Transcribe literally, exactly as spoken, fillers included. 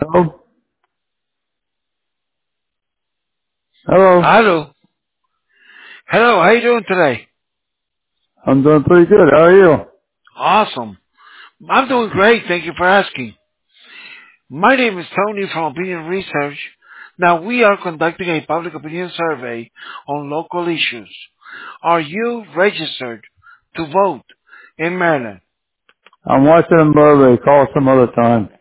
Hello? Hello? Hello. Hello, how you doing today? I'm doing pretty good. How are you? Awesome. I'm doing great, thank you for asking. My name is Tony from Opinion Research. Now we are conducting a public opinion survey on local issues. Are you registered to vote in Maryland? I'm watching a movie. Call some other time.